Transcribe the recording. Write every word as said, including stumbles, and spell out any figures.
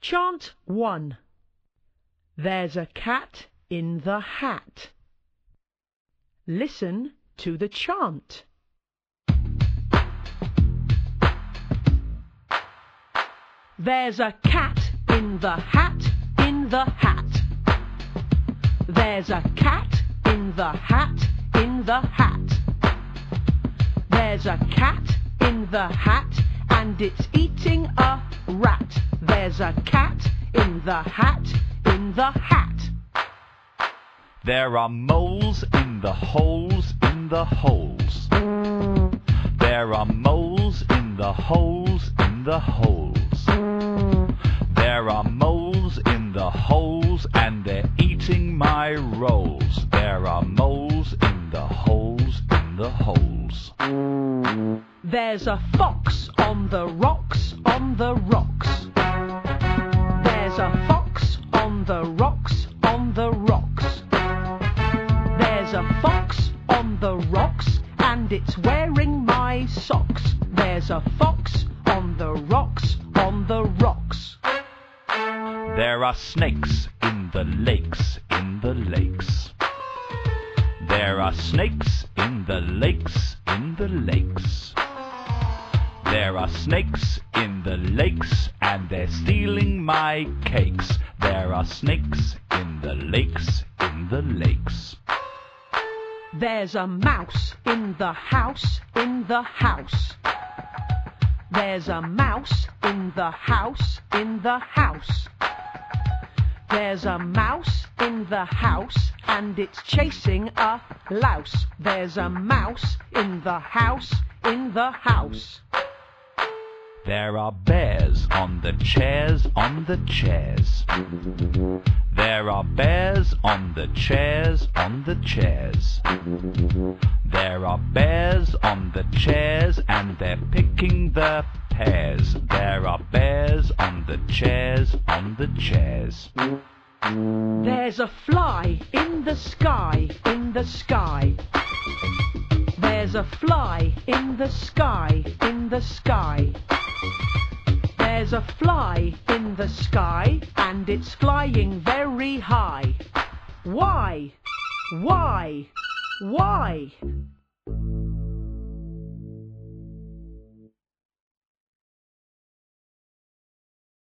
Chant one. There's a cat in the hat. Listen to the chant. There's a cat in the hat, in the hat. There's a cat in the hat, in the hat. There's a cat in the hat, and it's eating a rat. There's a cat in the hat, in the hat. There are moles in the holes, in the holes. There are moles in the holes, in the holes. There are moles in the holes, and they're eating my rolls. There are moles in the holes, in the holes. There's a fox on the rocks, on the rocks. There's a fox on the rocks, on the rocks. There's a fox on the rocks, and it's wearing my socks. There's a fox on the rocks, on the rocks. There are snakes in the lakes, in the lakes. There are snakes in the lakes, in the lakes. There are snakes in the lakes, and they're stealing my cakes. There are snakes in the lakes, in the lakes. There's a mouse in the house, in the house. There's a mouse in the house, in the house. There's a mouse in the house, and it's chasing a louse. There's a mouse in the house, in the house. There are bears on the chairs, on the chairs. There are bears on the chairs, on the chairs. There are bears on the chairs, and they're picking the pears. There are bears on the chairs, on the chairs. There's a fly in the sky, in the sky. There's a fly in the sky, in the sky. There's a fly in the sky, and it's flying very high. Why? Why? Why?